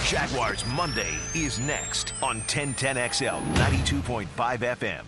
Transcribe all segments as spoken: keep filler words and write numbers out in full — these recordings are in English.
Jaguars Monday is next on ten ten X L ninety-two point five F M.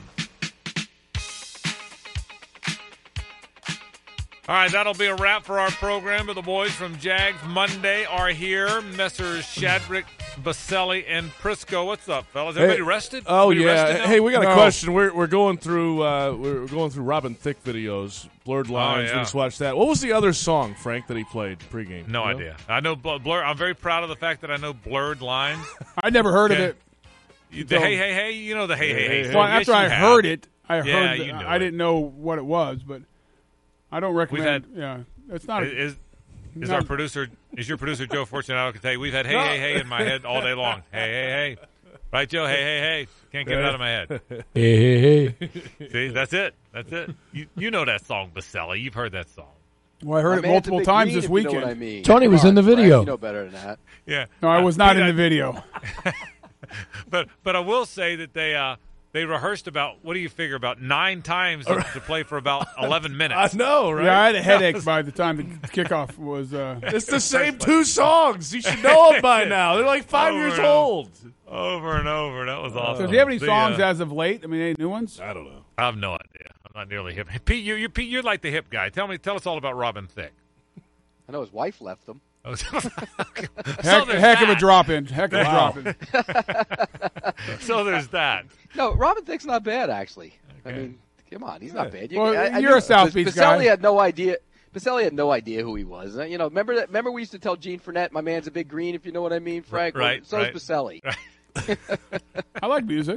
All right, that'll be a wrap for our program. But the boys from Jags Monday are here. Messrs. Shadrick, Baselli, and Prisco. What's up, fellas? Everybody hey, rested? Oh Everybody yeah. rested now? Hey, we got No. a question. We're we're going through uh, we're going through Robin Thicke videos, blurred lines. yeah. We just watched that. What was the other song, Frank, that he played pregame? No You know? idea. I know Bl- blur. I'm very proud of the fact that I know blurred lines. I never heard Okay. of it. You- The hey, hey, hey. You know the hey, hey, hey. Hey, song. Well, Yes, after you I have. heard it, I Yeah, heard. you The, know I it. didn't know what it was, but I don't recommend. We've yeah, it's not. A, Is is No. our producer? Is your producer Joe Fortunato? Can tell you we've had hey, hey, hey in my head all day long. Hey, hey, hey. Right, Joe? Hey, hey, hey. Can't get it out of my head. hey, hey, hey. See, that's it. That's it. You you know that song, Baselli. You've heard that song. Well, I heard My it man's a multiple big times green, this if weekend. You know what I mean. Tony was Come in the on, Frank, video. You know better than that. Yeah. No, I Uh, was not Pete, in I- the video. But but I will say that they uh they rehearsed about, what do you figure, about nine times to, to play for about eleven minutes. I know, right? Yeah, I had a headache by the time the kickoff was. Uh, It's the same two songs. You should know them by now. They're like five Over years and old. Over and over. That was awesome. so, do you have any The, songs uh, as of late? I mean, any new ones? I don't know. I have no idea. I'm not nearly hip. Pete, you, you, Pete, you're like the hip guy. Tell me, tell us all about Robin Thicke. I know his wife left him. Oh, so Heck, there's heck of a that. drop in. Heck of a Wow. drop in. So there's that. No, Robin Thicke's not bad, actually. I Okay. mean, come on, he's not bad. You, Well, I, I you're knew- a South Beach Baselli guy. had no idea. Baselli had no idea who he was. You know, remember that? Remember we used to tell Gene Fournette, "My man's a big green," if you know what I mean, Frank. Well, Right, so right. is Baselli. I like music.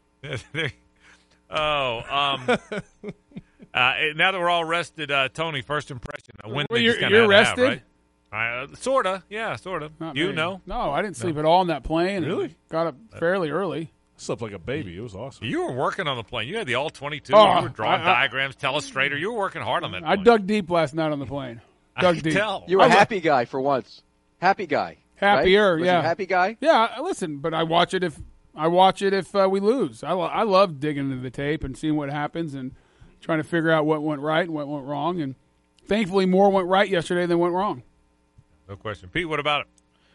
Oh, um, uh, now that we're all rested, uh, Tony, first impression. A win Well, they you're- just kinda you're had to have, rested? right? Uh, sorta, yeah, sorta. Not You me. know, No, I didn't sleep at all on that plane. Really? Got up fairly early. Slept like a baby. It was awesome. you were working on the plane. You had the all twenty-two. Oh, you were drawing I- I- diagrams, telestrator. You were working hard on that. I plane. dug deep last night on the plane. I Dug could deep. tell. You were a I was- happy guy for once. Happy guy. Happier, right? Was yeah. you a happy guy? Yeah, I- listen, but I watch it if I watch it if uh, we lose. I, lo- I love digging into the tape and seeing what happens and trying to figure out what went right and what went wrong. And thankfully, more went right yesterday than went wrong. No question. Pete, what about it?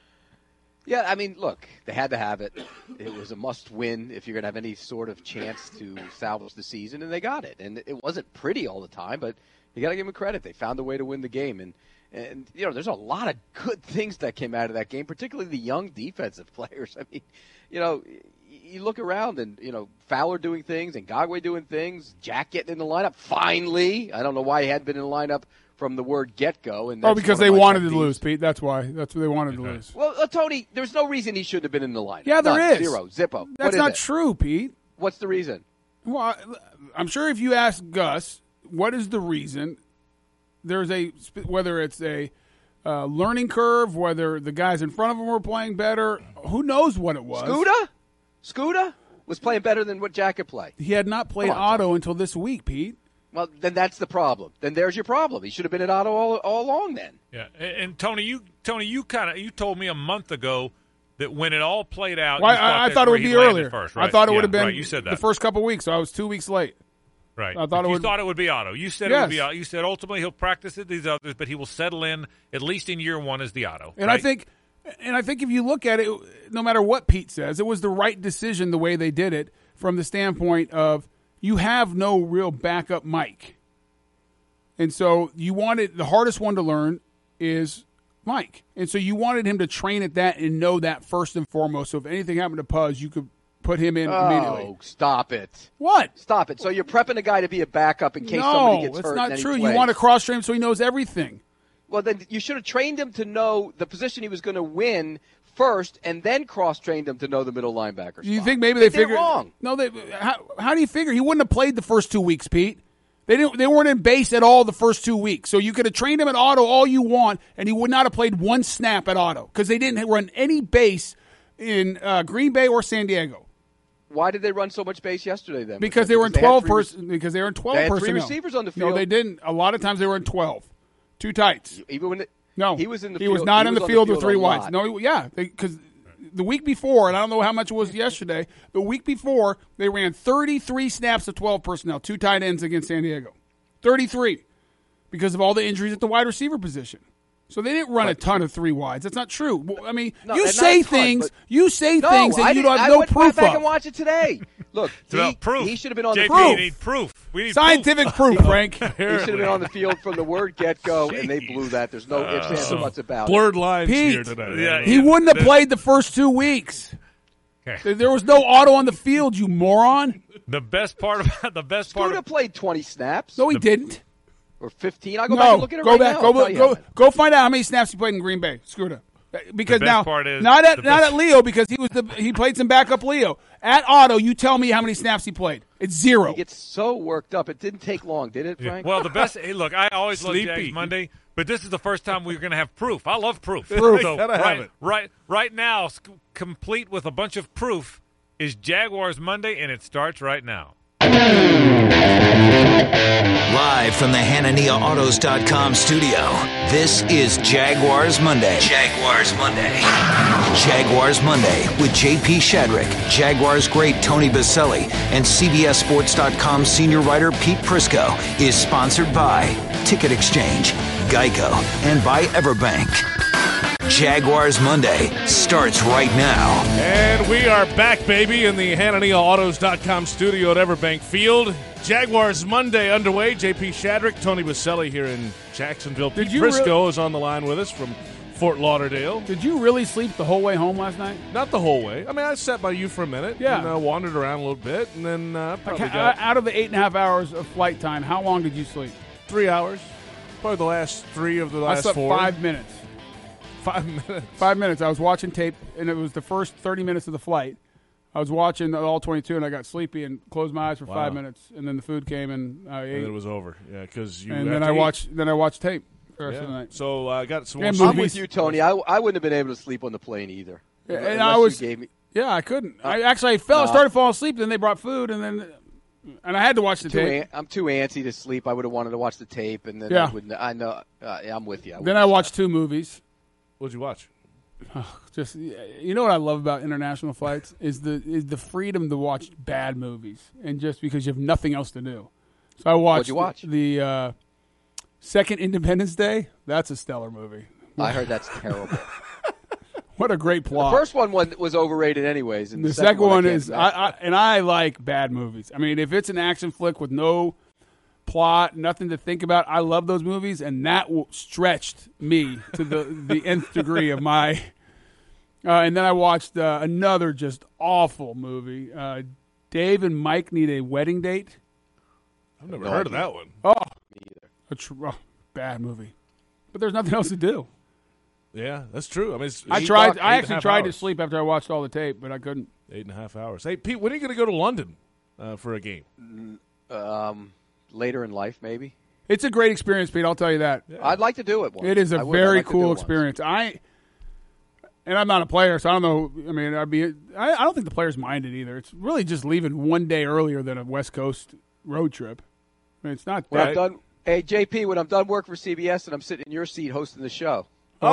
Yeah, I mean, look, they had to have it. It was a must-win if you're going to have any sort of chance to salvage the season, and they got it. And it wasn't pretty all the time, but you got to give them credit. They found a way to win the game. And, and you know, there's a lot of good things that came out of that game, particularly the young defensive players. I mean, you know, you look around and, you know, Fowler doing things and Ngakwe doing things, Jack getting in the lineup finally. I don't know why he hadn't been in the lineup from the word get-go. And Oh, that's because one they of my wanted pet to peeves. lose, Pete. That's why. That's what they wanted to Okay. lose. Well, uh, Tony, there's no reason he shouldn't have been in the lineup. Yeah, there None. is. Zero. Zippo. That's What is not it? true, Pete. What's the reason? Well, I- I'm sure if you ask Gus, what is the reason? There's a whether it's a uh, learning curve, whether the guys in front of him were playing better. Who knows what it was? Scuda? Scuda was playing better than what Jack could play. He had not played Come on, Otto until this week, Pete. Well, then that's the problem. Then there's your problem. He should have been at Otto all, all along then. Yeah, and, and Tony, you Tony, you kind of you told me a month ago that when it all played out, Well, you I, I that's thought it where would he be landed earlier. First, I right? thought it Yeah, would have been right, you said that. the first couple weeks, so I was two weeks late. Right. I thought But it you would- thought it would be Otto. You said it Yes. would be Otto. You said ultimately he'll practice at these others, but he will settle in at least in year one as the Otto. And right? I think, and I think if you look at it, no matter what Pete says, it was the right decision the way they did it from the standpoint of you have no real backup Mike, and so you wanted the hardest one to learn is Mike, and so you wanted him to train at that and know that first and foremost. So if anything happened to Puz, you could put him in immediately. Oh, stop it. What? Stop it. So you're prepping a guy to be a backup in case No, somebody gets that's hurt. not and then he true. You plays. want to cross train him so he knows everything. Well, then you should have trained him to know the position he was going to win first, and then cross-trained him to know the middle linebacker spot. Do you think maybe they did it figured wrong? No, they. How, how do you figure he wouldn't have played the first two weeks, Pete? They didn't. They weren't in base at all the first two weeks. So you could have trained him at Otto all you want, and he would not have played one snap at Otto because they didn't run any base in uh, Green Bay or San Diego Why did they run so much base yesterday then? because they were in had twelve three person. Because they were in twelve They had three personnel. receivers on the No, field. they didn't. A lot of times they were in twelve, two tights. Even when it, No, he was in the He field. was not he in was the on field with a three lot. wides. No, he- yeah, because the week before, and I don't know how much it was yesterday. The week before, they ran thirty-three snaps of twelve personnel, two tight ends against San Diego, thirty-three, because of all the injuries at the wide receiver position. So they didn't run But- a ton of three wides. That's not true. Well, I mean, No, you and say not a ton, things. but- You say No, things I that you didn't- don't have I no went proof back of. and watch it today. Look, It's he, about proof. he should have been on J P, the we field. need proof. We need Scientific proof, Frank. He should have been on the field from the word get go, and they blew that. There's no ifs, ands, or buts about it. Blurred lines Pete. here today. Yeah, He yeah. wouldn't have This- played the first two weeks. Okay. There was no auto on the field, you moron. The best part about the best part Scooter of, played twenty snaps No, he didn't. or fifteen. I'll go back No, and look at it go right back. now. Go I'll tell you go how many. go find out how many snaps he played in Green Bay. Scooter. Because The best now, part is- not at the not best- at Leo because he was the he played some backup Leo at Auto. You tell me how many snaps he played. It's zero. He gets so worked up. It didn't take long, did it, Frank? well, the best. Hey, look, I always love Sleepy. Jags Monday, but this is the first time we're going to have proof. I love proof. Proof. So Gotta have right, it. right, right now, sc- complete with a bunch of proof is Jaguars Monday, and it starts right now. Live from the Hanania Autos dot com studio, this is Jaguars Monday. Jaguars Monday. Jaguars Monday with J P Shadrick, Jaguars great Tony Baselli, and C B S Sports dot com senior writer Pete Prisco is sponsored by Ticket Exchange, Geico, and by Everbank. Jaguars Monday starts right now. And we are back, baby, in the Hanania Autos dot com studio at Everbank Field. Jaguars Monday underway. J P Shadrick, Tony Baselli here in Jacksonville. Did Pete you Prisco really- is on the line with us from Fort Lauderdale. Did you really sleep the whole way home last night? Not the whole way. I mean, I sat by you for a minute. Yeah. And uh, wandered around a little bit, and then uh, Like, probably uh, got out of the eight and a half hours of flight time, how long did you sleep? three hours. Probably the last three of the last I slept four. five minutes. Five minutes. Five minutes. I was watching tape, and it was the first thirty minutes of the flight. I was watching all twenty-two, and I got sleepy and closed my eyes for Wow. five minutes, and then the food came, and I And ate. then it was over. Yeah, because you. and have then to I eat. watched. Then I watched tape the rest Yeah. of the night. So I uh, got some And more I'm movies. with you, Tony. I, I wouldn't have been able to sleep on the plane either. Yeah, and Unless I you was- gave me Yeah, I couldn't. I actually I fell. I No. started falling asleep. Then they brought food, and then and I had to watch the too tape. an, I'm too antsy to sleep. I would have wanted to watch the tape, and then Yeah. I wouldn't. I know. Uh, yeah, I'm with you. I Then I watched two movies. What'd you watch? Just you know what I love about international flights is the is the freedom to watch bad movies, and just because you have nothing else to do. So I watched What'd you watch? the, the uh, second Independence Day. That's a stellar movie. I heard that's terrible. What a great The plot. first one was was overrated, anyways. And the, the, second, one I can't is I, imagine. I and I like bad movies. I mean, if it's an action flick with no plot, nothing to think about, I love those movies, and that w- stretched me to the the nth degree of my. Uh, and then I watched uh, another just awful movie. Uh, Dave and Mike Need a Wedding Date. I've never No heard of idea. that one. Oh, a tr- oh, bad movie. But there's nothing else to do. Yeah, that's true. I mean, it's, I eight- tried. eight and I a actually half tried to hours. sleep after I watched all the tape, but I couldn't. Eight and a half hours. Hey, Pete, when are you going to go to London uh, for a game? um, later in life, maybe. It's a great experience, Pete. I'll tell you that. I'd like to do it. Once. It is a I would. I'd very like to do it cool once. experience. I and I'm not a player, so I don't know. I mean, I'd be. I, I don't think the players minded either. It's really just leaving one day earlier than a West Coast road trip. I mean, it's not When that. I'm done, hey J P, when I'm done work for C B S and I'm sitting in your seat hosting the show.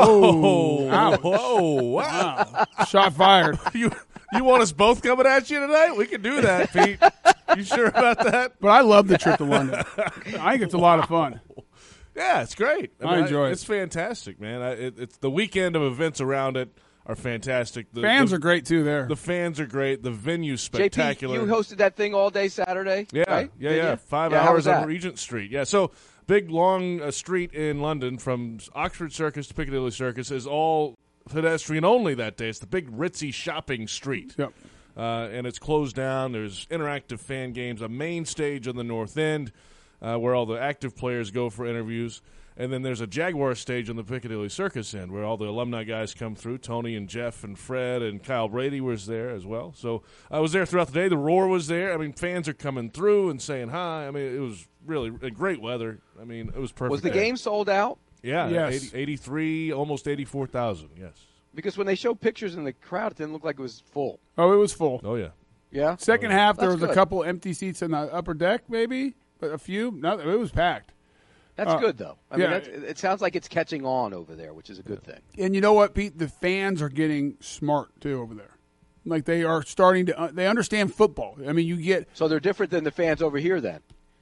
Oh, ouch. whoa, wow. Shot fired. you you want us both coming at you tonight? We can do that, Pete. You sure about that? But I love the trip to London. I think it's a lot of fun. Yeah, it's great. I enjoy it. It's fantastic, man. I, it, it's the weekend of events around it are fantastic. The Fans the, are great too there. The fans are great. The venue's J P, spectacular. you hosted that thing all day Saturday. Yeah, right? yeah, Did yeah. you? Five Yeah, how was hours on that? Regent Street. Yeah, so big, long uh, street in London from Oxford Circus to Piccadilly Circus is all pedestrian only that day. It's the big ritzy shopping street. Yep. Uh, and it's closed down. There's interactive fan games, a main stage on the north end uh, where all the active players go for interviews. And then there's a Jaguar stage on the Piccadilly Circus end where all the alumni guys come through. Tony and Jeff and Fred and Kyle Brady was there as well. So I was there throughout the day. The Roar was there. I mean, fans are coming through and saying hi. I mean, it was really great weather. I mean, it was perfect. Was the day. game sold out? Yeah, Yes. eighty, eighty-three, almost eighty-four thousand, yes. Because when they showed pictures in the crowd, it didn't look like it was full. Oh, it was full. Oh, yeah. Yeah. Second half, there That's was a good. couple empty seats in the upper deck, maybe, but a few. No, it was packed. That's Uh, good, though. I yeah. mean, that's, it sounds like it's catching on over there, which is a good thing. And you know what, Pete? The fans are getting smart too over there. Like they are starting to. Uh, they understand football. I mean, you get. So they're different than the fans over here, then.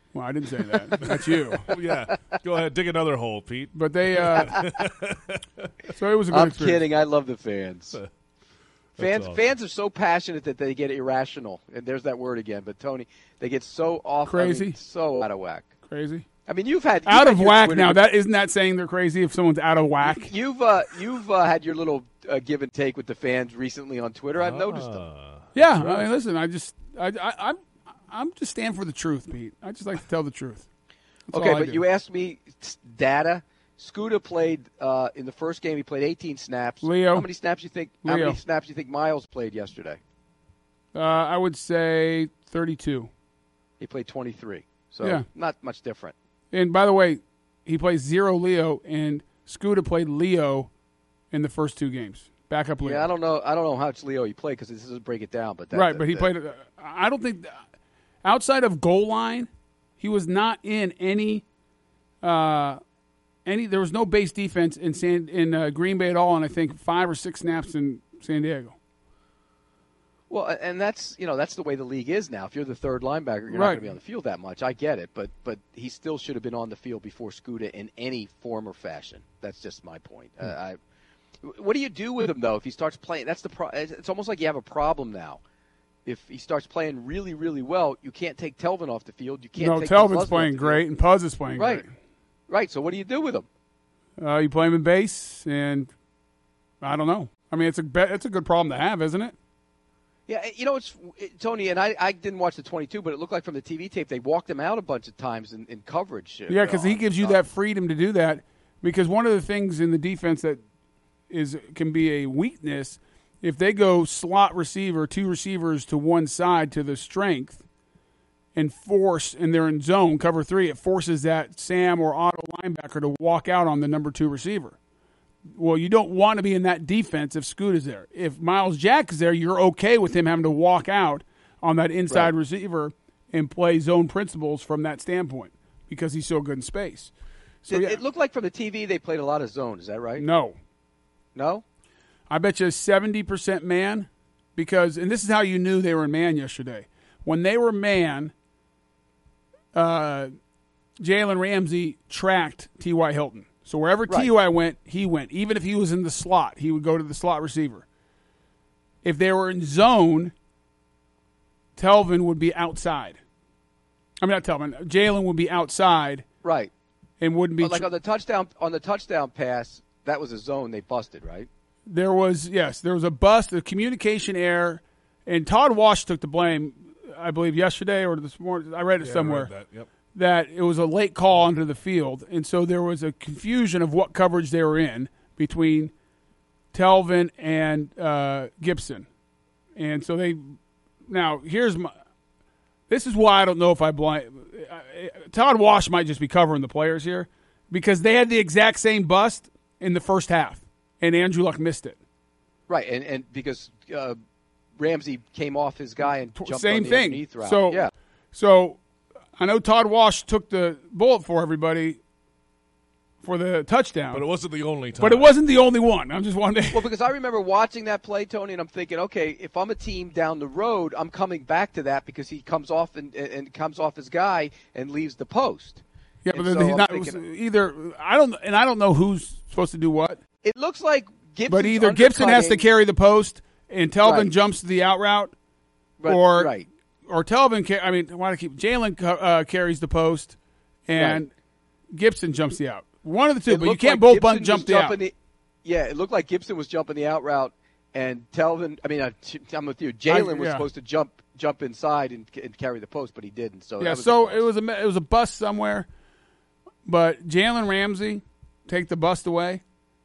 Well, I didn't say that. That's you. Yeah, go ahead, dig another hole, Pete. But they. Uh, so it was a good I'm experience. kidding. I love the fans. Fans, awesome. fans are so passionate that they get irrational, and there's that word again. But Tony, they get so off, Crazy. I mean, so out of whack. Crazy. I mean, you've had you've Out had of your whack Twitter now. debate. That isn't that saying they're crazy if someone's out of whack? You've uh, you've uh, had your little uh, give and take with the fans recently on Twitter. I've noticed them. Yeah. I mean, listen. I just. I. I. I'm. I'm just stand for the truth, Pete. I just like to tell the truth. That's Okay, all I but do. you asked me s- data. Scooter played uh, in the first game. He played eighteen snaps. Leo. How many snaps you think? How Leo. many snaps you think Miles played yesterday? Uh, I would say thirty-two. He played twenty-three. So Yeah. not much different. And by the way, he plays zero Leo, and Scooter played Leo in the first two games. Backup Leo. Yeah, I don't know. I don't know how much Leo he played because this doesn't break it down. But that, right, that- but he that- played. uh, I don't think outside of goal line, he was not in any. Uh, any there was no base defense in San in uh, Green Bay at all, and I think five or six snaps in San Diego. Well, and that's you know that's the way the league is now. If you're the third linebacker, you're not Right. going to be on the field that much. I get it, but but he still should have been on the field before Scooter in any form or fashion. That's just my point. Uh, I, what do you do with him though if he starts playing? That's the pro- It's almost like you have a problem now. If he starts playing really really well, you can't take Telvin off the field. You can't. No, take Telvin's Buzz off playing the great, field. and Puz is playing Right, great. right. So what do you do with him? Uh, you play him in base, and I don't know. I mean, it's a be- it's a good problem to have, isn't it? Yeah, you know, it's it, Tony, and I, I didn't watch the twenty-two, but it looked like from the T V tape they walked him out a bunch of times in, in coverage. Yeah, because he Uh, gives you uh, that freedom to do that. Because one of the things in the defense that is can be a weakness, if they go slot receiver, two receivers to one side to the strength, and force, and they're in zone cover three, it forces that Sam or Otto linebacker to walk out on the number two receiver. Well, you don't want to be in that defense if Scoot is there. If Miles Jack is there, you're okay with him having to walk out on that inside Right. receiver and play zone principles from that standpoint because he's so good in space. So it, yeah, it looked like from the T V they played a lot of zone. Is that right? no, No? I bet you seventy percent man because, and this is how you knew they were in man yesterday. When they were man, uh, Jalen Ramsey tracked T Y. Hilton. So wherever Right. T Y went, he went. Even if he was in the slot, he would go to the slot receiver. If they were in zone, Telvin would be outside. I mean, not Telvin. Jalen would be outside Right. and wouldn't be. But like tr- on the touchdown on the touchdown pass, that was a zone they busted, right? There was, yes, there was a bust, a communication error, and Todd Wash took the blame, I believe, yesterday or this morning. I read it Yeah, I somewhere. read that. Yep. That it was a late call onto the field, and so there was a confusion of what coverage they were in between Telvin and uh, Gibson, and so they. Now here's my. This is why I don't know if I blame. Todd Wash might just be covering the players here, because they had the exact same bust in the first half, and Andrew Luck missed it. Right, and and because uh, Ramsey came off his guy and jumped Same on the thing. underneath route. So yeah, So I know Todd Wash took the bullet for everybody for the touchdown, But it wasn't the only time. but it wasn't the only one. I'm just wondering. well, because I remember watching that play, Tony, and I'm thinking, okay, if I'm a team down the road, I'm coming back to that because he comes off and, and comes off his guy and leaves the post. Yeah, but And then so he's I'm not thinking- either. I don't, and I don't know who's supposed to do what. It looks like Gibson's But either Gibson has to undercutting- carry the post, and Telvin Right. jumps to the out route, Right, or right. or Telvin. Ca- I mean, why do I keep Jalen uh, carries the post, and Right. Gibson jumps the out. One of the two, It but you looked can't like both Gibson bunt was jump the out. jumping the- yeah, it looked like Gibson was jumping the out route, and Telvin. I mean, uh, I'm with you. Jalen was yeah. supposed to jump jump inside and, and carry the post, but he didn't. So Yeah, that was so a it was a it was a bust somewhere, but Jalen Ramsey take the bust away.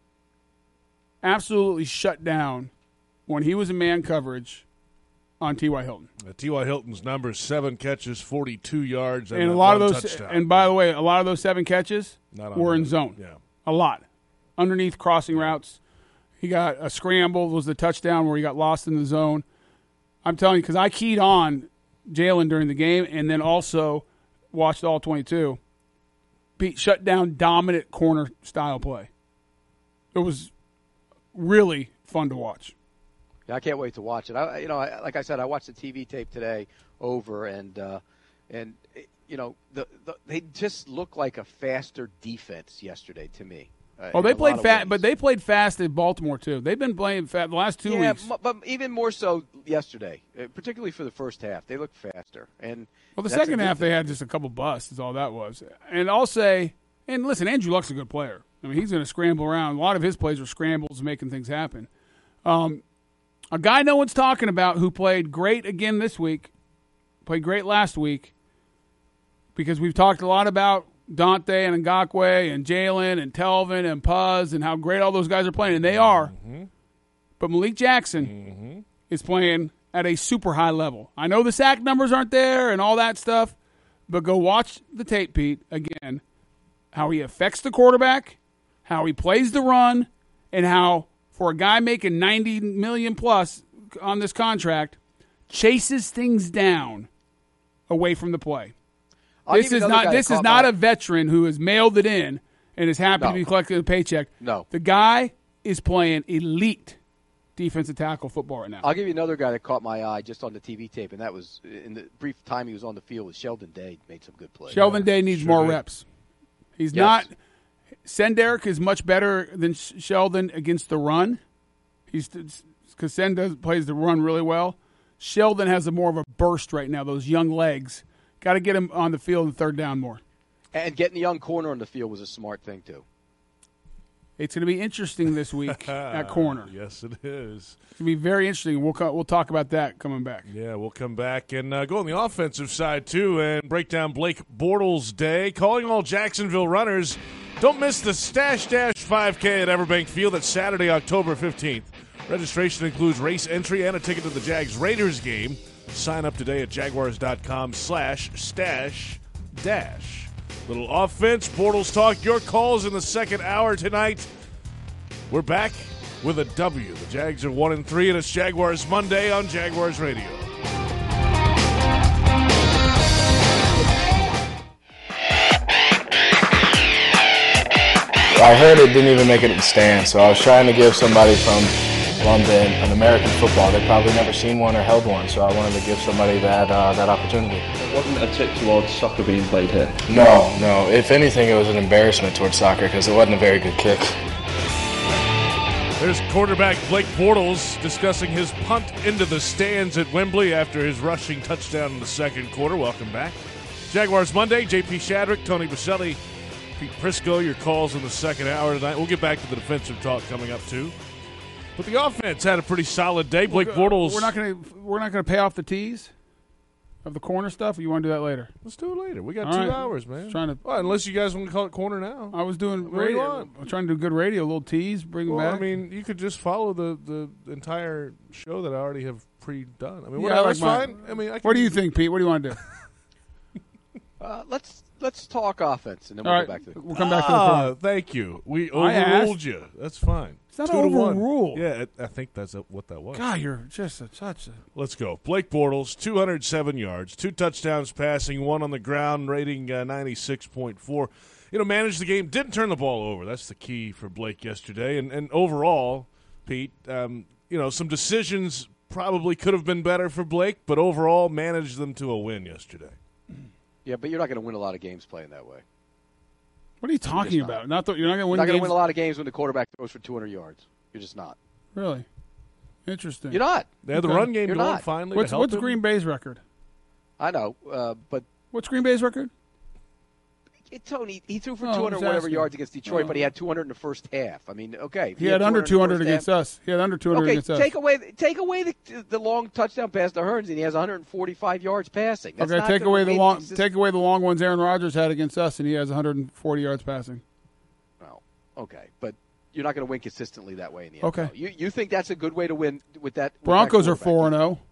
Absolutely shut down when he was in man coverage on T Y. Hilton, Uh, T Y. Hilton's numbers: seven catches, forty-two yards, and, and a that lot of one those. touchdown. And by the way, a lot of those seven catches Not on were in that. zone. Yeah. A lot underneath crossing routes. He got a scramble. Was the touchdown where he got lost in the zone? I'm telling you, because I keyed on Jalen during the game, and then also watched all twenty-two. Pete shut down dominant corner style play. It was really fun to watch. Yeah, I can't wait to watch it. I, you know, I, like I said, I watched the T V tape today over, and uh, and you know, the, the, they just look like a faster defense yesterday to me. Uh, well, they in a played lot of fast, ways. but they played fast in Baltimore too. They've been playing fast the last two yeah, weeks. m- but even more so yesterday, uh, particularly for the first half. They looked faster. And Well, the that's a second good half thing. they had just a couple busts. Is all that was. And I'll say, and listen, Andrew Luck's a good player. I mean, he's going to scramble around. A lot of his plays are scrambles, making things happen. Um, a guy no one's talking about who played great again this week, played great last week, because we've talked a lot about Dante and Ngakoue and Jalen and Telvin and Puz and how great all those guys are playing, and they are. Mm-hmm. But Malik Jackson Mm-hmm. is playing at a super high level. I know the sack numbers aren't there and all that stuff, but go watch the tape, Pete, again, how he affects the quarterback, how he plays the run, and how, for a guy making ninety million dollars plus on this contract, chases things down away from the play. I'll This give you is another not guy that this is caught not my- a veteran who has mailed it in and is happy No. to be collecting a paycheck. No. The guy is playing elite defensive tackle football right now. I'll give you another guy that caught my eye just on the T V tape, and that was in the brief time he was on the field was Sheldon Day. Made some good plays. Sheldon Day needs sure more did. reps. He's Yes. not. Senderick is much better than Sh- Sheldon against the run. He's because Sen does, plays the run really well. Sheldon has a more of a burst right now. Those young legs. Got to get him on the field and third down more. And getting the young corner on the field was a smart thing too. It's going to be interesting this week at corner. Yes, it is. It's going to be very interesting. We'll co- we'll talk about that coming back. Yeah, we'll come back and uh, go on the offensive side, too, and break down Blake Bortles Day. Calling all Jacksonville runners, don't miss the Stash Dash five K at Everbank Field. That's Saturday, October fifteenth. Registration includes race entry and a ticket to the Jags-Raiders game. Sign up today at jaguars.com slash stash dash. Little offense, Bortles talk, your calls in the second hour tonight. We're back with a W. The Jags are one and three, and it's Jaguars Monday on Jaguars Radio. I heard it didn't even make it to the stand, so I was trying to give somebody from London an American football. They've probably never seen one or held one, so I wanted to give somebody that uh, that opportunity. It wasn't a tip towards soccer being played here. No, no. If anything, it was an embarrassment towards soccer because it wasn't a very good kick. There's quarterback Blake Bortles discussing his punt into the stands at Wembley after his rushing touchdown in the second quarter. Welcome back. Jaguars Monday, J P Shadrick, Tony Baselli, Pete Prisco, your calls in the second hour tonight. We'll get back to the defensive talk coming up, too. But the offense had a pretty solid day. Blake Bortles. We're not going to we're not going to pay off the tees of the corner stuff. Or you want to do that later? Let's do it later. We got All two right. hours, man. Just trying to- Well, unless you guys want to call it corner now. I was doing What do you radio. want? I'm trying to do good radio. Little tees, bring them Well, back. I mean, you could just follow the, the entire show that I already have pre-done. I mean, Yeah, I whatever, like that's mine. fine. I mean, I can, what do you think, Pete? What do you want to do? Uh, let's let's talk offense, and then All we'll right, go back to the. we'll come back to the Ah, corner. thank you. We I overruled asked. you. That's fine. It's not Two to one. overruled. Yeah, I I think that's what that was. God, you're just a, such a. Let's go. Blake Bortles, two hundred seven yards, two touchdowns passing, one on the ground, rating uh, ninety-six point four. You know, managed the game, didn't turn the ball over. That's the key for Blake yesterday. And, and overall, Pete, um, you know, some decisions probably could have been better for Blake, but overall managed them to a win yesterday. Yeah, but you're not going to win a lot of games playing that way. What are you talking not. about? Not that you're not going to You're win. not going to games? win a lot of games when the quarterback throws for two hundred yards. You're just not. Really interesting. You're not. They had the Okay. run game You're going not. finally. What's to help what's him. Green Bay's record? I know, uh, but What's Green Bay's record? it, Tony, he threw for Oh, two hundred just whatever asking. yards against Detroit, Oh. but he had two hundred in the first half. I mean, okay. if He had under two hundred in the first against half- us. He had under two hundred Okay, against us. take away take away the the long touchdown pass to Hearns, and he has one hundred forty-five yards passing. That's Okay, not take gonna away the win long consist- take away the long ones Aaron Rodgers had against us, and he has one hundred forty yards passing. Oh, okay, but you're not going to win consistently that way in the Okay. N F L. You you think that's a good way to win with that? with that Broncos are quarterback? four and zero.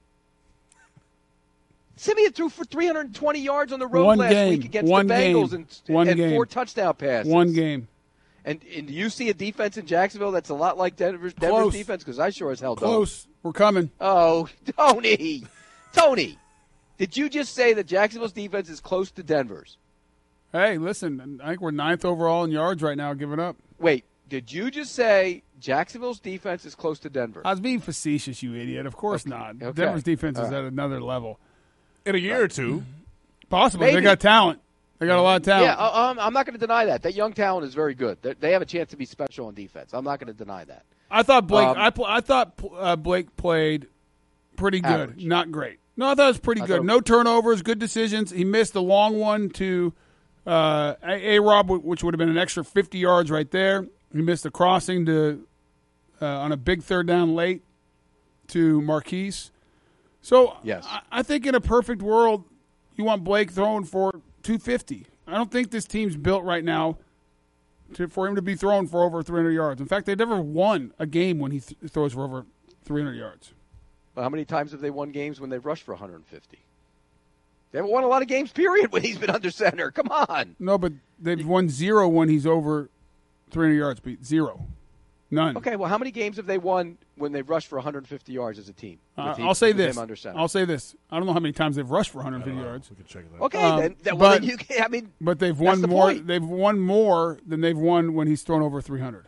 Simeon threw for three hundred twenty yards on the road One last game. week against One the Bengals game. and, One and game. four touchdown passes. One game. And, and do you see a defense in Jacksonville that's a lot like Denver's, Denver's Close. defense? Because I sure as hell don't. Close. We're coming. Oh, Tony. Tony, did you just say that Jacksonville's defense is close to Denver's? Hey, listen. I think we're ninth overall in yards right now. Giving up. Wait, did you just say Jacksonville's defense is close to Denver? I was being facetious, you idiot. Of course not. Okay. Denver's defense is All right. at another level. In a year or two, Possibly. Maybe. They got talent. They got a lot of talent. Yeah, uh, um, I'm not going to deny that. That young talent is very good. They're, they have a chance to be special on defense. I'm not going to deny that. I thought Blake. Um, I pl- I thought uh, Blake played pretty good, Average. not great. No, I thought it was pretty I good. thought- No turnovers, good decisions. He missed a long one to uh, A Rob, which would have been an extra fifty yards right there. He missed a crossing to uh, on a big third down late to Marquise. So Yes. I, I think in a perfect world, you want Blake throwing for two fifty. I don't think this team's built right now to, for him to be throwing for over three hundred yards. In fact, they never won a game when he th- throws for over three hundred yards. Well, how many times have they won games when they've rushed for one hundred fifty? They haven't won a lot of games, period, when he's been under center. Come on. No, but they've won zero when he's over three hundred yards. Pete. Zero. None. Okay, well, how many games have they won when they've rushed for one hundred fifty yards as a team? Uh, with he- I'll say with this. him under center? I'll say this. I don't know how many times they've rushed for one hundred fifty yards. We can check that. Okay, Um, then, then, well, but- then you can, I mean, But they've That's won the more. point. They've won more than they've won when he's thrown over three hundred.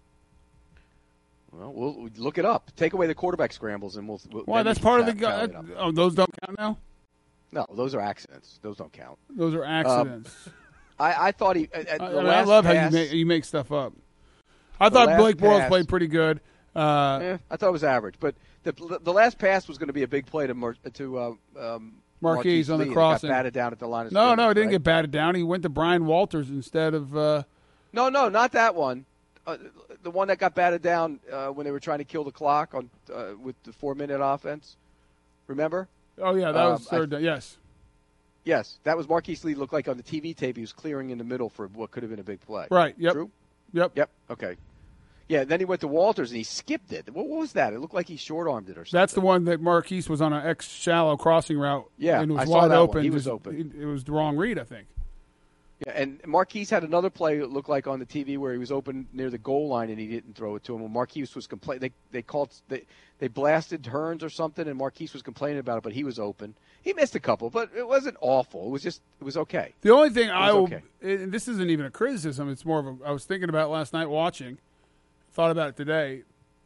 well, we'll we'll look it up. Take away the quarterback scrambles, and we'll. we'll Why? then we That's can part of the. ta- Go- tally that, it up. oh, those don't count now. No, those are accidents. Those don't count. Those are accidents. I, I thought he. At, at I, the I mean, I last love pass, how you make, you make stuff up. I thought last Blake Bortles pass- played pretty good. Uh, eh, I thought it was average, but the the last pass was going to be a big play to Mar- to uh, um, Marquise on the Lee, and it crossing. Got batted down at the line of no, scrimmage, no, it didn't right? get batted down. He went to Brian Walters instead of. Uh, No, no, not that one. Uh, the one that got batted down uh, when they were trying to kill the clock on uh, with the four-minute offense. Remember? oh yeah, that was Um, I- third. down. Yes. Yes, that was Marquise Lee. Looked like on the T V tape he was clearing in the middle for what could have been a big play. Right. Yep. True? Yep. Yep. Okay. Yeah. Then he went to Walters and he skipped it. What, what was that? It looked like he short-armed it or something. That's the one that Marquise was on an X shallow crossing route. Yeah, and it was I saw wide that one. open. He was Just- open. It, it was the wrong read, I think. Yeah, and Marquise had another play that looked like on the T V where he was open near the goal line and he didn't throw it to him. When Marquise was complaining, they they called they they blasted turns or something, and Marquise was complaining about it, but he was open. He missed a couple, but it wasn't awful. It was just it was okay. The only thing I was will, okay. and this isn't even a criticism. It's more of a. I was thinking about it last night watching, thought about it today.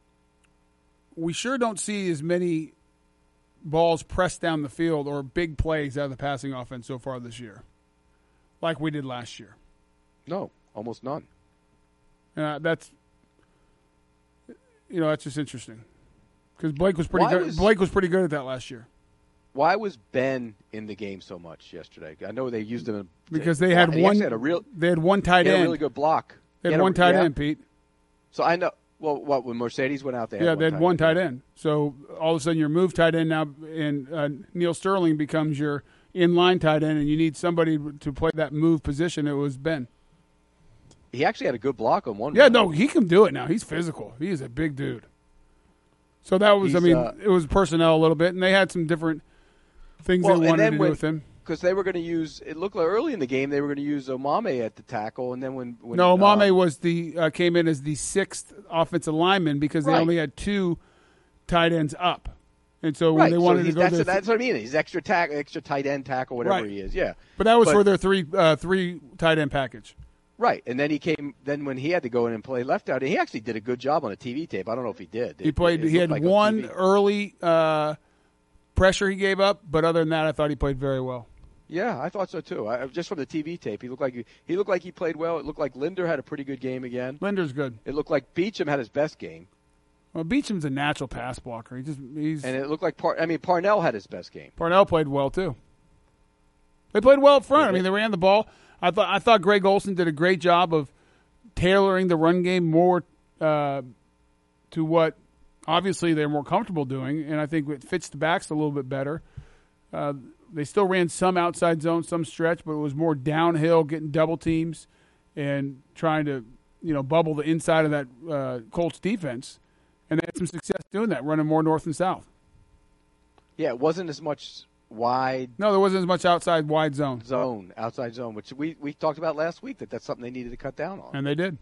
We sure don't see as many balls pressed down the field or big plays out of the passing offense so far this year, like we did last year. No, almost none. And uh, that's, you know, that's just interesting because Blake was pretty Why good. was- Blake was pretty good at that last year Why was Ben in the game so much yesterday? I know they used him in, because they had he one. actually had a real they had one tight he had end. a really good block. They He had a- one tight yeah. end, Pete. So I know. Well, what when Mercedes went out there? Yeah, they had one tight end. So all of a sudden, your move tight end now, and uh, Neil Sterling becomes your in-line tight end, and you need somebody to play that move position. It was Ben. He actually had a good block on one. Yeah, run. no, he can do it now. He's physical. He is a big dude. So that was, I He's, mean, uh, it was personnel a little bit, and they had some different things Well, they and wanted then to when- do with him. Because they were going to use, it looked like early in the game they were going to use Omame at the tackle, and then when, when No, Omame um, was the uh, came in as the sixth offensive lineman because they Right. only had two tight ends up, and so when right, they so wanted to he's- go, that's, to that's what I mean. He's extra tack, extra tight end tackle, whatever Right. he is. Yeah, but that was but- for their three uh, three tight end package. right. And then he came. Then when he had to go in and play left out, he actually did a good job on a T V tape. I don't know if he did. He It- played. it He had looked like on one T V. early uh, pressure he gave up, but other than that, I thought he played very well. Yeah, I thought so too. I, just from the T V tape, he looked like he, he looked like he played well. It looked like Linder had a pretty good game again. Linder's good. It looked like Beecham had his best game, Well, Beecham's a natural pass blocker. He just he's and it looked like Par, I mean Parnell had his best game. Parnell played well too. They played well up front. Yeah, I mean, they- they ran the ball. I thought I thought Greg Olson did a great job of tailoring the run game more uh, to what obviously they're more comfortable doing, and I think it fits the backs a little bit better. Uh, they still ran some outside zone, some stretch, but it was more downhill, getting double teams and trying to, you know, bubble the inside of that uh, Colts defense. And they had some success doing that, running more north and south. Yeah, it wasn't as much wide No, there wasn't as much outside wide zone, zone, outside zone, which we, we talked about last week, that that's something they needed to cut down on. and they did.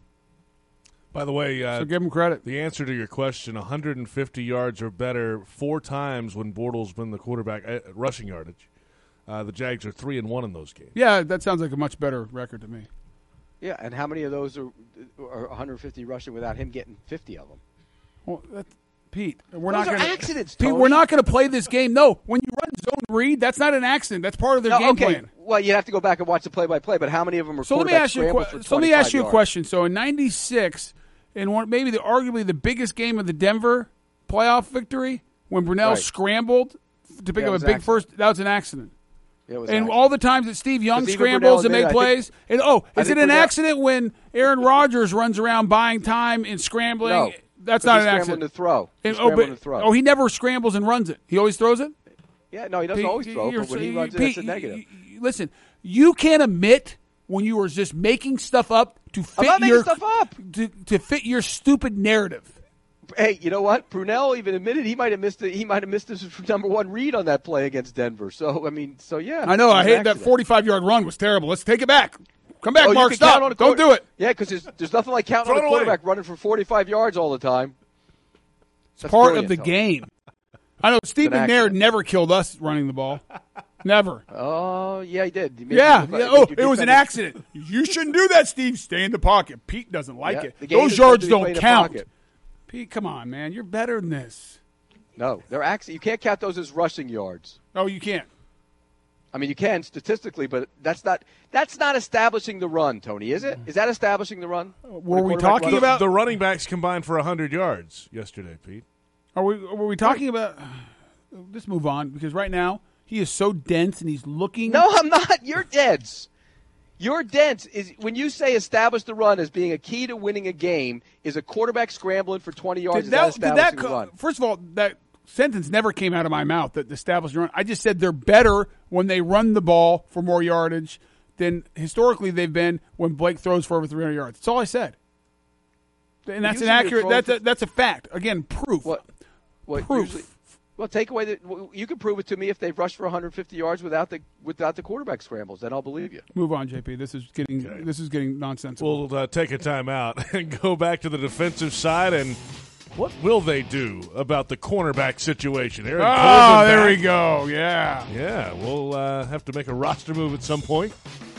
By the way, uh, So give them credit. the answer to your question, one hundred fifty yards or better four times when Bortles been the quarterback at rushing yardage. Uh, the Jags are three and one in those games. Yeah, that sounds like a much better record to me. Yeah, and how many of those are, are one hundred fifty rushing without him getting fifty of them? Well, that, Pete, we're Those not are gonna, accidents, Pete, Tony. we're not going to play this game. No, when you run zone read, that's not an accident. That's part of their No, game okay. plan. Well, you have to go back and watch the play-by-play. But how many of them are So let me quarterback ask you. A scrambles que- for so let me ask twenty-five you a yards? question. So in ninety-six, in one maybe the arguably the biggest game of the Denver playoff victory, when Brunell Right. scrambled to pick Yeah, it up a was big accident. first, that was an accident. It was And accident. all the times that Steve Young 'Cause even scrambles Brunell and make admitted, I plays, and oh, I is it think an Brunell- accident when Aaron Rodgers runs around buying time and scrambling? No, That's 'cause not he's an scrambling accident. to throw. He's And- oh, scrambling but, to throw. oh, he never scrambles and runs it. He always throws it. Yeah, no, he doesn't Pete, always throw, you're- but when he you- runs it, Pete, it's a negative. you- you- listen, you can't admit when you were just making stuff up to fit I'm not making your stuff up. To, to fit your stupid narrative. Hey, you know what? Brunell even admitted he might have missed it. He might have missed his number one read on that play against Denver. So I mean, so yeah. I know. it's I an hate that accident. forty-five yard run was terrible. Let's take it back. Come back, Oh, you Mark. can count Stop. on a Don't quarter- do it. Yeah, because there's, there's nothing like counting Throw on it a away. quarterback running for forty-five yards all the time. It's That's part brilliant, of the Tony. game. I know Steve It's an McNair accident. never killed us running the ball. Never. Oh, yeah, he did. He made Yeah. you- yeah. made Oh, you it was an defend- accident. You shouldn't do that, Steve. Stay in the pocket. Pete doesn't like Yeah, it. the game Those is yards meant to be played don't in the count. pocket. Pete, come on, man. You're better than this. No, they're acc- you can't count those as rushing yards. Oh, you can't. I mean, you can statistically, but that's not that's not establishing the run, Tony, is it? Is that establishing the run? Were When a we quarterback talking runs- about? The running backs combined for one hundred yards yesterday, Pete. Are we? Were we talking about? Let's move on because right now he is so dense and he's looking. No, I'm not. You're dense. You're dense. Is when you say establish the run as being a key to winning a game, is a quarterback scrambling for twenty yards. Did Is that, that did establishing that the co- run? First of all, that sentence never came out of my mouth. That established run. I just said they're better when they run the ball for more yardage than historically they've been when Blake throws for over three hundred yards. That's all I said. And that's an Usually you're accurate. throwing That's for- a, that's a fact. Again, proof. What? What? Proof. Usually, well, take away the. well, You can prove it to me if they've rushed for one hundred fifty yards without the without the quarterback scrambles. Then I'll believe you. Move on, J P. This is getting this is getting nonsensical. We'll uh, take a timeout and go back to the defensive side. And what will they do about the cornerback situation? Aaron Oh, Colvin there back. we go. Yeah. Yeah, we'll uh, have to make a roster move at some point.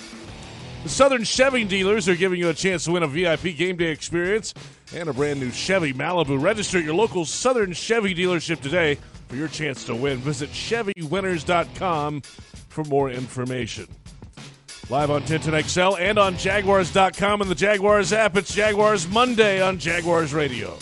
The Southern Chevy dealers are giving you a chance to win a V I P game day experience and a brand new Chevy Malibu. Register at your local Southern Chevy dealership today for your chance to win. Visit Chevy Winners dot com for more information. Live on ten ten X L and on Jaguars dot com and the Jaguars app. It's Jaguars Monday on Jaguars Radio.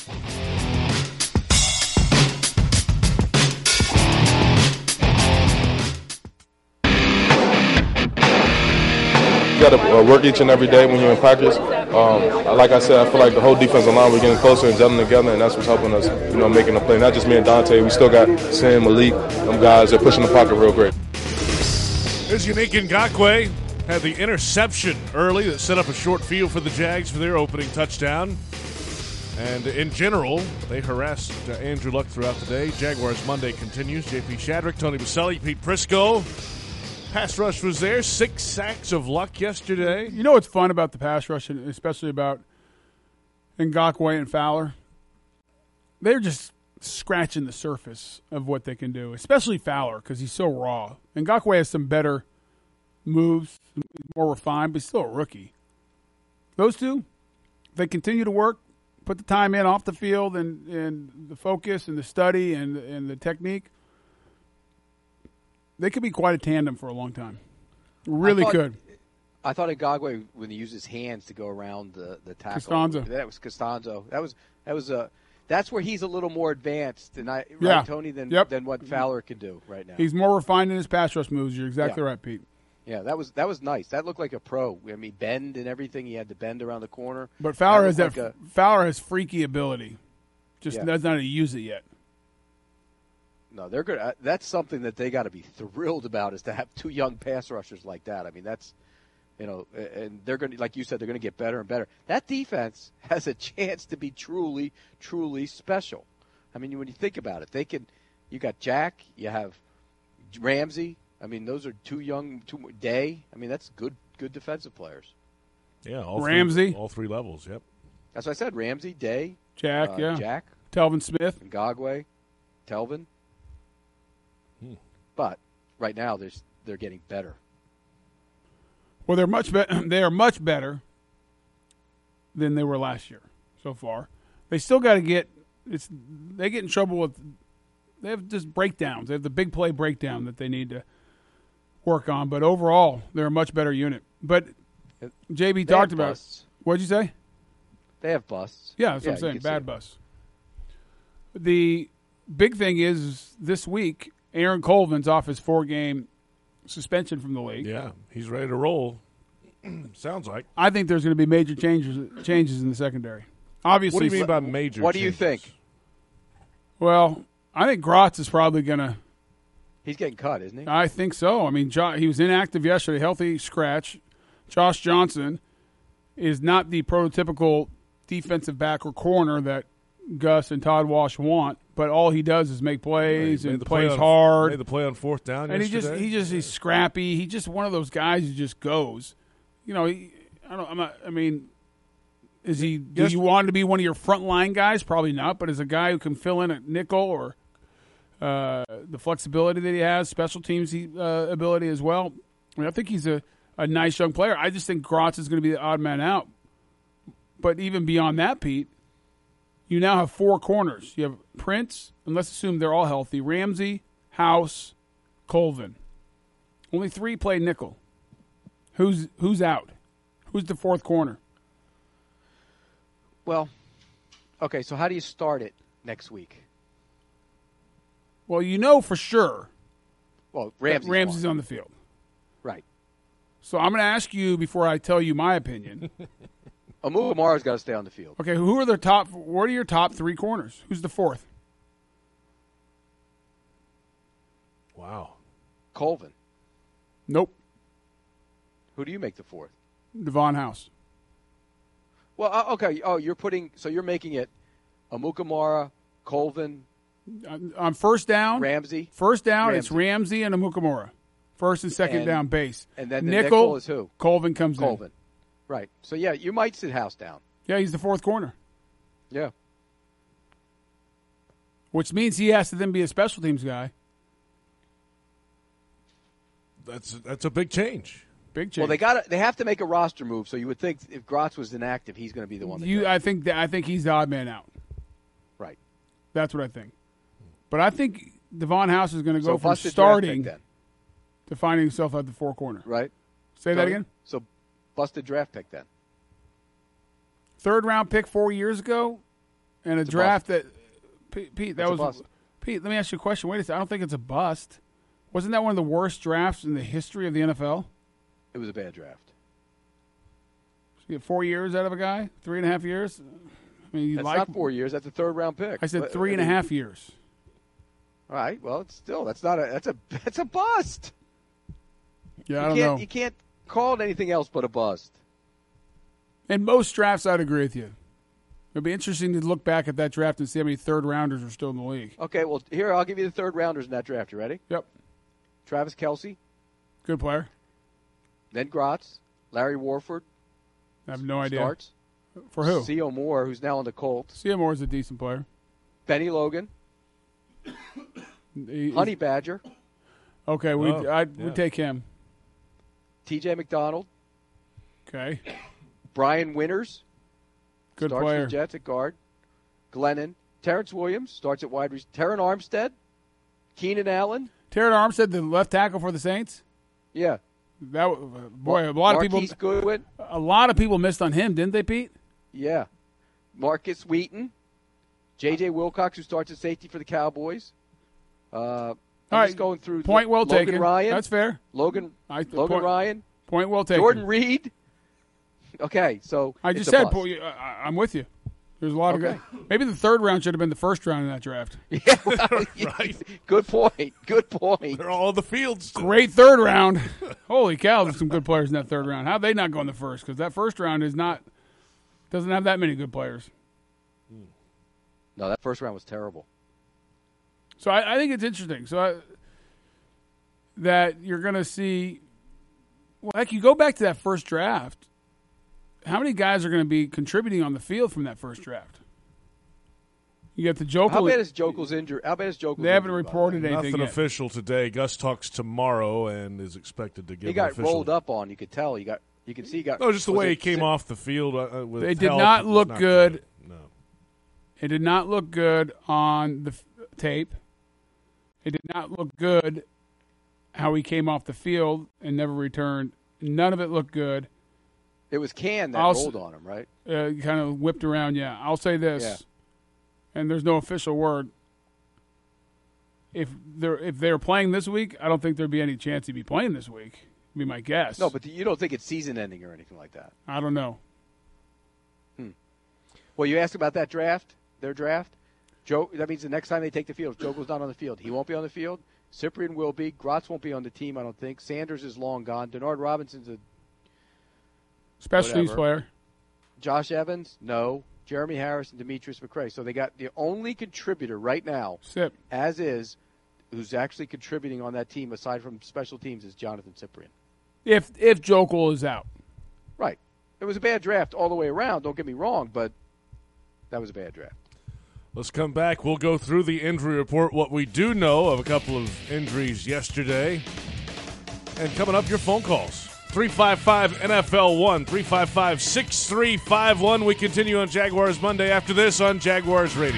You got to uh, work each and every day when you're in practice. Um, like I said, I feel like the whole defensive line, we're getting closer and gelling together, and that's what's helping us, you know, making a play. Not just me and Dante. We still got Sam, Malik, them guys. They're pushing the pocket real great. There's Yannick Ngakoue. Had the interception early that set up a short field for the Jags for their opening touchdown. And in general, they harassed uh, Andrew Luck throughout the day. Jaguars Monday continues. J P Shadrick, Tony Baselli, Pete Prisco. Pass rush was there. Six sacks of Luck yesterday. You know what's fun about the pass rush, and especially about Ngakoue and Fowler? They're just scratching the surface of what they can do, especially Fowler because he's so raw. Ngakoue has some better moves, more refined, but still a rookie. Those two, if they continue to work, put the time in off the field and, and the focus and the study and, and the technique, they could be quite a tandem for a long time. Really I thought, could. I thought Ngakoue, when he used his hands to go around the the tackle, Costanzo. that was Costanzo. That was that was a. That's where he's a little more advanced than I, right, Yeah. Tony, than Yep. than what Fowler can do right now. He's more refined in his pass rush moves. You're exactly Yeah. right, Pete. Yeah, that was that was nice. That looked like a pro. I mean, bend and everything. He had to bend around the corner. But Fowler has looked that. like Fowler has freaky ability. Just Yeah. doesn't know how to use it yet. No, they're good. Uh, that's something that they got to be thrilled about, is to have two young pass rushers like that. I mean, that's, you know, and they're going to, like you said, they're going to get better and better. That defense has a chance to be truly, truly special. I mean, when you think about it, they can. You got Jack, you have Ramsey. I mean, those are two young, two Day. I mean, that's good, good defensive players. Yeah, all Ramsey. Three, all three levels, yep. That's what I said. Ramsey, Day, Jack, uh, yeah. Jack, Telvin Smith. Ngakoue, Telvin. Hmm. But right now, they're they're getting better. Well, they're much better. They are much better than they were last year so far. They still got to get it's they get in trouble with they have just breakdowns. They have the big play breakdown that they need to work on. But overall, they're a much better unit. But J B They talked have about busts. what'd you say? They have busts. Yeah, that's what I'm you saying. can Bad see. bus. The big thing is this week, Aaron Colvin's off his four-game suspension from the league. Yeah, he's ready to roll. Sounds like. I think there's going to be major changes changes in the secondary. Obviously, What do you mean by major What do you changes? think? well, I think Grotz is probably going to. He's getting cut, isn't he? I think so. I mean, jo- he was inactive yesterday, healthy scratch. Josh Johnson is not the prototypical defensive back or corner that Gus and Todd Walsh want, but all he does is make plays He made and the play plays on- hard. Made the play on fourth down And he just yesterday. he just he's scrappy. He's just one of those guys who just goes. You know, he, I don't. I'm not. I mean, is he? Do Yes. you want him to be one of your frontline guys? Probably not. But as a guy who can fill in at nickel or uh, the flexibility that he has, special teams he, uh, ability as well. I mean, I think he's a, a nice young player. I just think Grotz is going to be the odd man out. But even beyond that, Pete, you now have four corners. You have Prince, and let's assume they're all healthy. Ramsey, House, Colvin. Only three play nickel. Who's who's out? Who's the fourth corner? Well, okay, so how do you start it next week? Well, you know for sure Well, that Ramsey's, Ramsey's on. on the field. Right. So I'm going to ask you before I tell you my opinion. Amukamara's got to stay on the field. Okay, who are the top? What are your top three corners? Who's the fourth? Wow. Colvin. Nope, Who do you make the fourth? Devon House. Well, uh, okay. Oh, you're putting – so you're making it Amukamara, Colvin, On on first down, Ramsey. First down, it's Ramsey. Ramsey and Amukamara. First and second And- down base. and then the nickel, nickel is who? Colvin comes in. Colvin. Right. So, yeah, you might sit House down. Yeah, he's the fourth corner, Yeah. which means he has to then be a special teams guy. That's that's a big change. Big change. Well, they got they have to make a roster move, so you would think if Grotz was inactive, he's going to be the one that You, does. I think that I think he's the odd man out. Right. That's what I think. But I think Devon House is going to go So from busted draft pick starting then, to finding himself at the four corner. right? Say that Tony? again. So busted draft pick then. Third round pick four years ago, and a It's a draft that Pete, Pete that It's a was bust. Pete. Let me ask you a question. Wait a second. I don't think it's a bust. Wasn't that one of the worst drafts in the history of the N F L? It was a bad draft. You get four years out of a guy, three and a half years. I mean, you That's like not four years. That's a third round pick. I said But- three and a I mean, half years. All right. Well, it's still that's not a that's a that's a bust. Yeah, I you don't can't know. you can't call it anything else but a bust. In most drafts, I'd agree with you. It'd be interesting to look back at that draft and see how many third rounders are still in the league. Okay. Well, here I'll give you the third rounders in that draft. You ready? Yep, Travis Kelce, good player. then Grotz, Larry Warford. I have no idea Starts. for who. C O Moore, who's now on the Colts. Seymour is a decent player. Benny Logan, He- Honey Badger, Okay, we Oh, I'd yeah. we take him. T J McDonald, Okay, Brian Winters, good starts player. for the Jets at guard. Glennon, Terrence Williams starts at wide receiver. Terran Armstead, Keenan Allen. Terran Armstead, the left tackle for the Saints. Yeah. That w- boy, a lot of Marquise people, Goodwin. a lot of people missed on him, didn't they, Pete? Yeah. Marcus Wheaton. J J Wilcox, who starts at safety for the Cowboys. Uh, I'm All right, just going through point well Logan taken. Ryan. That's fair. Logan I, Logan point, Ryan. Point well taken. Jordan Reed. Okay, so I it's just a said, bust. po- I, I'm with you. There's a lot Okay. of good. Maybe the third round should have been the first round in that draft. Yeah, well, Right. Good point. Good point. They're all in the field still. Great third round. Holy cow, there's some good players in that third round. How'd they not go in the first? Because that first round is not doesn't have that many good players. No, that first round was terrible. So I, I think it's interesting. So I, that you're going to see, well, like you go back to that first draft. How many guys are going to be contributing on the field from that first draft? You got the Jokel. How bad is Jokel's injury? How bad is Jokel's They haven't injury, by the reported way? anything Nothing yet. official today. Gus talks tomorrow and is expected to give He an got official. rolled up on. You could tell. He got. You can see. He got. No, just the was way it he came six- off the field. Uh, with They did help, not it was look not good. No. It did not look good on the f- tape. It did not look good how he came off the field and never returned. None of it looked good. It was Can that I'll rolled s- on him, right? Uh, kind of whipped around, yeah. I'll say this, Yeah. and there's no official word. If they're if they're playing this week, I don't think there'd be any chance he'd be playing this week. Would be my guess. No, but you don't think it's season-ending or anything like that? I don't know. Well, you asked about that draft, their draft. Joe, that means the next time they take the field, if Joe goes down on the field, he won't be on the field. Cyprian will be. Gratz won't be on the team, I don't think. Sanders is long gone. Denard Robinson's a Special teams whatever. player. Josh Evans, no. Jeremy Harris and Demetrius McCray. So they got the only contributor right now, Sip. as is, who's actually contributing on that team aside from special teams is Jonathan Cyprian. If if Jokel is out. Right. It was a bad draft all the way around, don't get me wrong, but that was a bad draft. Let's come back. We'll go through the injury report, what we do know of a couple of injuries yesterday. And coming up, your phone calls. three five five N F L one, three five five, six three five one. We continue on Jaguars Monday after this on Jaguars Radio.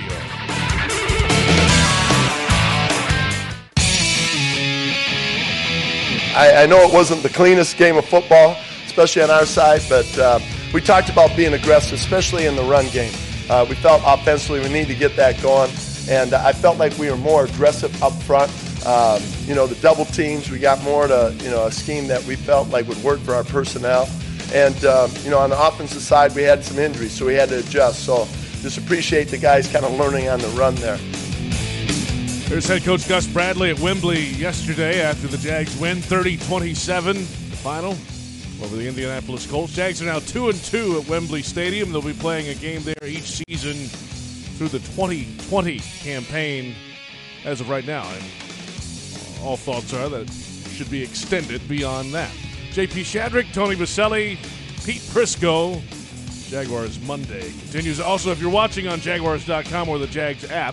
I, I know it wasn't the cleanest game of football, especially on our side, but uh, we talked about being aggressive, especially in the run game. Uh, we felt offensively we need to get that going, and I felt like we were more aggressive up front. Um, you know, the double teams, we got more to, you know, a scheme that we felt like would work for our personnel. And, um, you know, on the offensive side, we had some injuries, so we had to adjust. So just appreciate the guys kind of learning on the run there. Here's head coach Gus Bradley at Wembley yesterday after the Jags win thirty twenty-seven, the final over the Indianapolis Colts. Jags are now two and two at Wembley Stadium. They'll be playing a game there each season through the twenty twenty campaign as of right now. And all thoughts are that it should be extended beyond that. J P Shadrick, Tony Baselli, Pete Prisco. Jaguars Monday continues. Also, if you're watching on Jaguars dot com or the Jags app,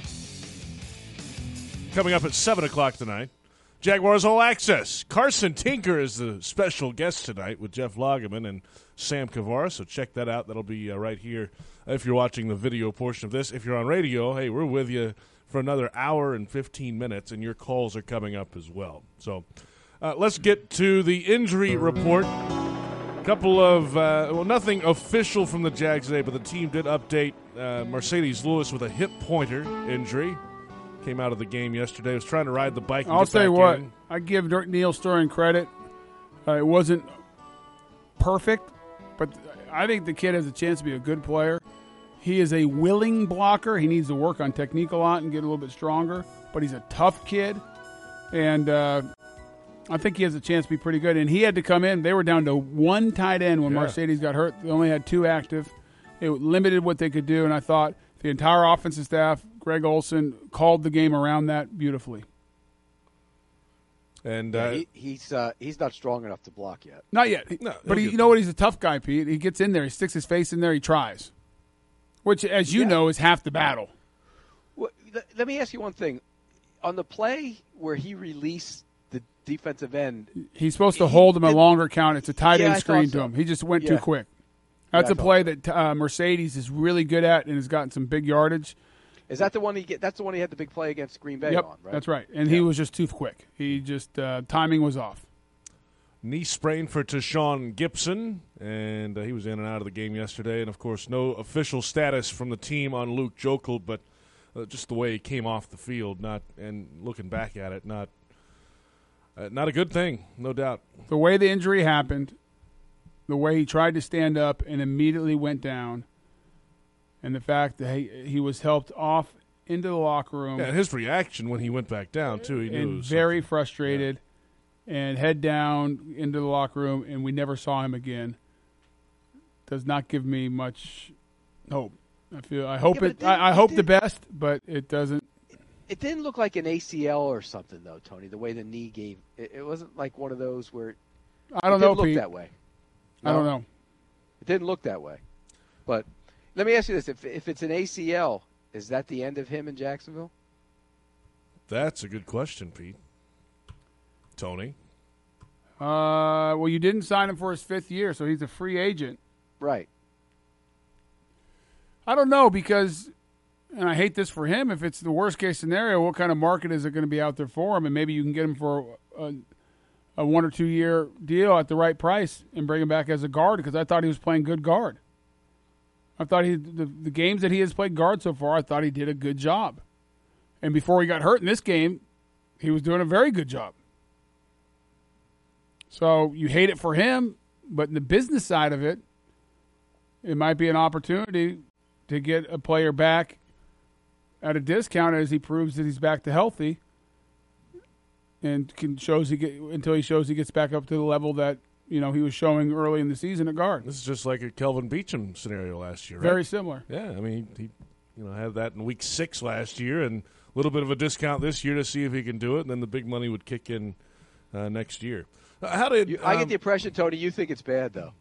coming up at seven o'clock tonight, Jaguars All Access. Carson Tinker is the special guest tonight with Jeff Lageman and Sam Kavar, so check that out. That'll be uh, right here if you're watching the video portion of this. If you're on radio, hey, we're with you for another hour and fifteen minutes, and your calls are coming up as well. So uh, let's get to the injury report. A couple of, uh, well, nothing official from the Jags today, but the team did update uh, Mercedes Lewis with a hip pointer injury. Came out of the game yesterday. Was trying to ride the bike. And I'll get tell you back what. in. I give Neil Stirring credit. Uh, it wasn't perfect, but I think the kid has a chance to be a good player. He is a willing blocker. He needs to work on technique a lot and get a little bit stronger, but he's a tough kid, and uh, I think he has a chance to be pretty good. And he had to come in. They were down to one tight end when Yeah. Mercedes got hurt. They only had two active. It limited what they could do, and I thought the entire offensive staff, Greg Olson, called the game around that beautifully. And Yeah, uh, he, he's uh, he's not strong enough to block yet. Not yet. No, but he, he'll you get know what? He's a tough guy, Pete. He gets in there. He sticks his face in there. He tries. Which, as you Yeah. know, is half the battle. Well, th- let me ask you one thing. On the play where he released the defensive end, He's supposed to He hold him a did- longer count. It's a tight Yeah, end I screen thought to so. him. He just went Yeah. too quick. That's Yeah, I a thought play that uh, Mercedes is really good at and has gotten some big yardage. is that the one he get? That's the one he had the big play against Green Bay Yep, on, right? that's right. And he Yeah. was just too quick. He just uh, timing was off. knee sprain for Tashawn Gibson, and uh, he was in and out of the game yesterday. And, of course, no official status from the team on Luke Jokel, but uh, just the way he came off the field, not and looking back at it, not uh, not a good thing, no doubt. The way the injury happened, the way he tried to stand up and immediately went down, and the fact that he, he was helped off into the locker room. Yeah, and his reaction when he went back down, too, he knew it and was very something. frustrated, and head down into the locker room, and we never saw him again. Does not give me much hope. I feel. I hope Yeah, but it. it didn't- I, I it hope the didn't- best, but it doesn't. It didn't look like an A C L or something, though, Tony. The way the knee gave, it, it wasn't like one of those where I don't it know, didn't look Pete. that way. I don't No? know. It didn't look that way. But let me ask you this: if if it's an A C L, is that the end of him in Jacksonville? That's a good question, Pete. Tony? Uh, well, you didn't sign him for his fifth year, so he's a free agent. Right. I don't know because and I hate this for him, if it's the worst case scenario, what kind of market is it going to be out there for him? And maybe you can get him for a, a one or two year deal at the right price and bring him back as a guard, because I thought he was playing good guard. I thought he the, the games that he has played guard so far, I thought he did a good job. And before he got hurt in this game, he was doing a very good job. So you hate it for him, but in the business side of it, it might be an opportunity to get a player back at a discount as he proves that he's back to healthy, and can shows he get until he shows he gets back up to the level that you know he was showing early in the season at guard. This is just like a Kelvin Beachum scenario last year, right? Very similar. Yeah, I mean he, you know, had that in week six last year, and a little bit of a discount this year to see if he can do it, and then the big money would kick in uh, next year. Uh, how did you, I um, get the impression, Tony, you think it's bad though?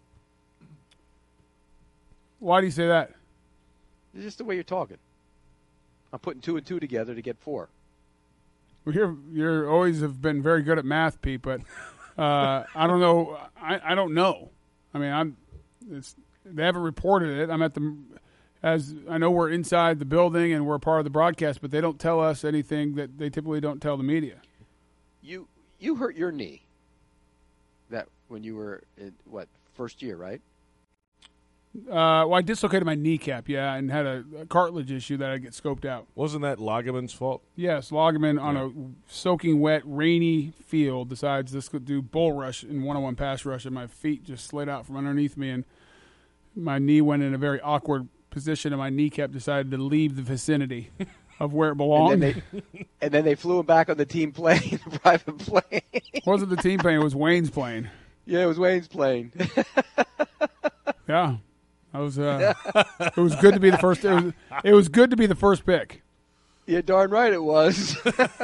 Why do you say that? It's just the way you're talking. I'm putting two and two together to get four. Well, you're you're always have been very good at math, Pete, but uh, I don't know. I, I don't know. I mean, I'm. It's, they haven't reported it. I'm at the. As I know, we're inside the building and we're a part of the broadcast, but they don't tell us anything that they typically don't tell the media. You you hurt your knee. That when you were in, what, first year, right? Uh, well, I dislocated my kneecap, yeah, and had a, a cartilage issue that I get scoped out. Wasn't that Lagerman's fault? Yes, Lagerman on Yeah. a soaking wet, rainy field decides this could do bull rush in one-on-one pass rush, and my feet just slid out from underneath me, and my knee went in a very awkward position, and my kneecap decided to leave the vicinity of where it belonged. And then they, and then they flew him back on the team plane, the private plane. It wasn't the team plane, it was Wayne's plane. Yeah, it was Wayne's plane. Yeah. I was. Uh, it was good to be the first. It was, it was good to be the first pick. Yeah, darn right it was.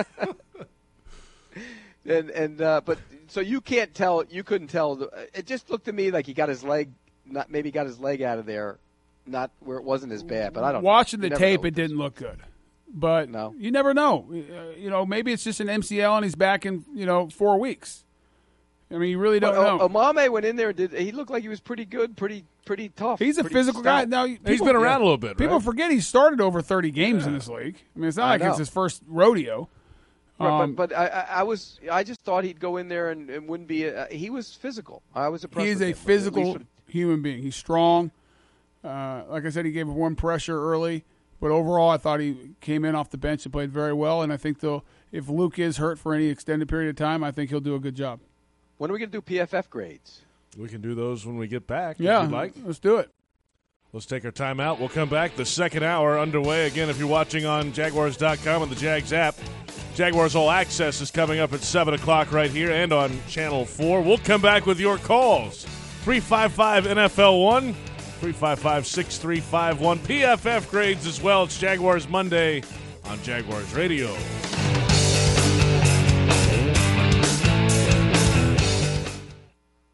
and and uh, but so you can't tell. You couldn't tell. The, it just looked to me like he got his leg. Not maybe got his leg out of there, not where it wasn't as bad. But I don't. Watching know. the tape, it didn't look good. But no. You never know. Uh, you know, maybe it's just an M C L and he's back in you know four weeks. I mean, you really don't but, know. Uh, Omame went in there and did. He looked like he was pretty good, pretty pretty tough. He's a pretty physical stout. guy. Now people, He's been around yeah, a little bit, right? People forget he started over thirty games yeah. in this league. I mean, it's not I like know. it's his first rodeo. Right, um, but but I, I was I just thought he'd go in there and, and wouldn't be. A, he was physical. I was impressed. He is with a him, physical for, human being. He's strong. Uh, like I said, he gave one pressure early, but overall, I thought he came in off the bench and played very well. And I think they'll, if Luke is hurt for any extended period of time, I think he'll do a good job. When are we going to do P F F grades? We can do those when we get back. Yeah, if you'd like. Let's do it. Let's take our time out. We'll come back. The second hour underway. Again, if you're watching on Jaguars dot com and the Jags app, Jaguars All Access is coming up at seven o'clock right here and on Channel four. We'll come back with your calls. three five five N F L one, three five five, six three five one. P F F grades as well. It's Jaguars Monday on Jaguars Radio.